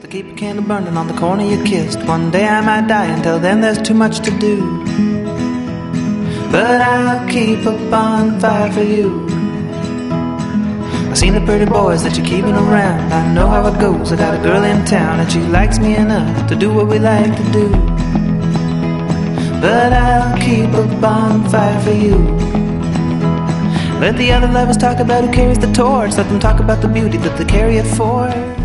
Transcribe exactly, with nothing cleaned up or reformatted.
to keep a candle burning on the corner you kissed. One day I might die, until then there's too much to do. But I'll keep a bonfire for you. I've seen the pretty boys that you're keeping around. I know how it goes. I got a girl in town and she likes me enough to do what we like to do. But I'll keep a bonfire for you. Let the other lovers talk about who carries the torch. Let them talk about the beauty that they carry it for.